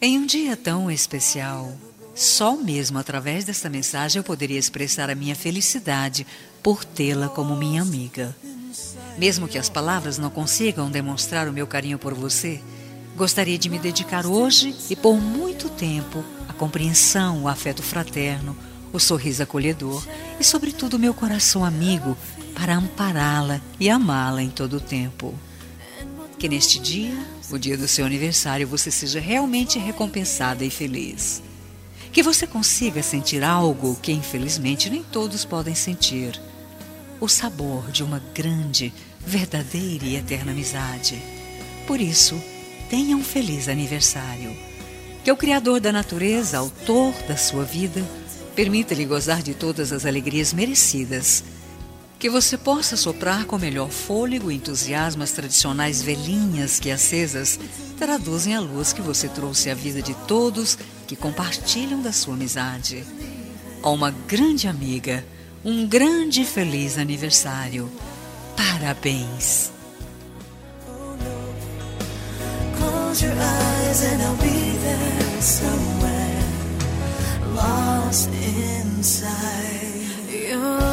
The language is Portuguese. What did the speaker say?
Em um dia tão especial, só mesmo através desta mensagem eu poderia expressar a minha felicidade por tê-la como minha amiga. Mesmo que as palavras não consigam demonstrar o meu carinho por você, gostaria de me dedicar hoje e por muito tempo à compreensão, o afeto fraterno, o sorriso acolhedor e, sobretudo, o meu coração amigo para ampará-la e amá-la em todo o tempo. Que neste dia, o dia do seu aniversário, você seja realmente recompensada e feliz. Que você consiga sentir algo que, infelizmente, nem todos podem sentir. O sabor de uma grande, verdadeira e eterna amizade. Por isso, tenha um feliz aniversário. Que o Criador da natureza, autor da sua vida, permita-lhe gozar de todas as alegrias merecidas. Que você possa soprar com melhor fôlego e entusiasmo as tradicionais velhinhas que, acesas, traduzem a luz que você trouxe à vida de todos que compartilham da sua amizade. A uma grande amiga, um grande e feliz aniversário. Parabéns! Close your eyes and I'll be there somewhere, lost inside your